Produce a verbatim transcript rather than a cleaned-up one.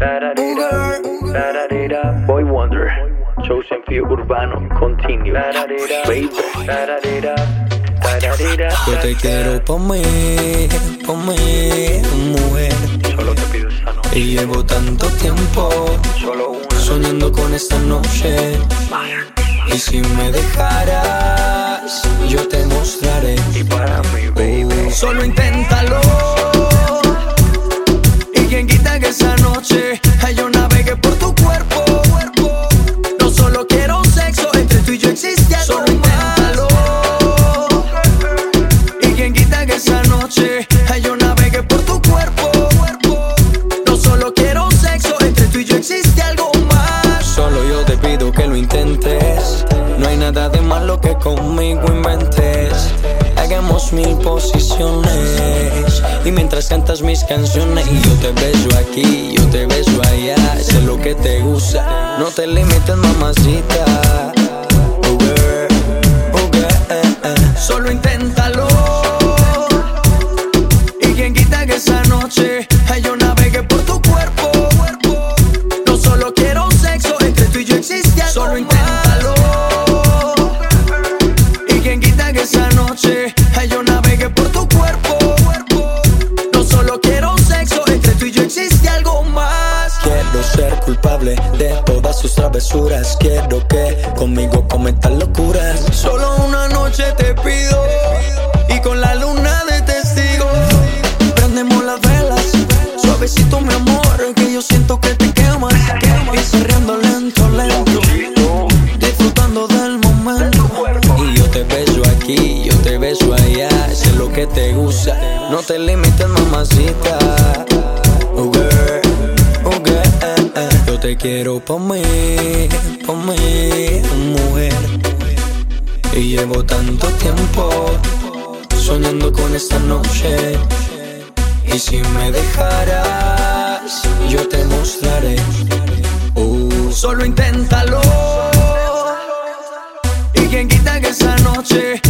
Boy Wonder, Chosen Few Urbano, Continue, baby. Yo te quiero pa' mí, pa' mí, mujer. Solo te pido esta noche. Y llevo tanto tiempo Solo una. soñando con esta noche. Y si me dejaras, yo te mostraré. Y para mí, baby. Solo inténtalo. Y quien quita que esa noche ay, yo navegue por tu cuerpo. No solo quiero sexo, entre tú y yo existe algo. Solo inténtalo. Y quien quita que esa noche ay, yo navegue por tu cuerpo. No solo quiero sexo, entre tú y yo existe algo más. Solo yo te pido que lo intentes. No hay nada de malo que conmigo inventes. Hagamos mil posiciones y mientras cantas mis canciones y yo te beso aquí, yo te beso allá. Sé lo que te gusta, no te limites, mamacita. Oh girl, oh girl, eh, eh. Solo inténtalo. Y quien quita que esa noche ay, yo navegue por tu cuerpo. No solo quiero sexo, entre tú y yo existe algo. Solo inténtalo. Y quien quita que esa noche ay, yo navegue por tu cuerpo. No solo quiero sexo, entre tú y yo existe algo más. Quiero ser culpable de todas sus travesuras. Quiero que conmigo cometas locuras. Solo una noche te pido y con la luna de testigo prendemos las velas. Suavecito mi amor, que yo siento que te quemas. Y corriendo lento, lento, disfrutando del momento. Y yo te beso aquí, yo te beso allá. Sé lo que te gusta, no te limites, mamacita. Oh girl, oh girl, eh, eh. Yo te quiero pa' mí, pa' mí, mujer. Y llevo tanto tiempo soñando con esta noche. Y si me dejaras, yo te mostraré. Uh, solo inténtalo. Y quien quita que esa noche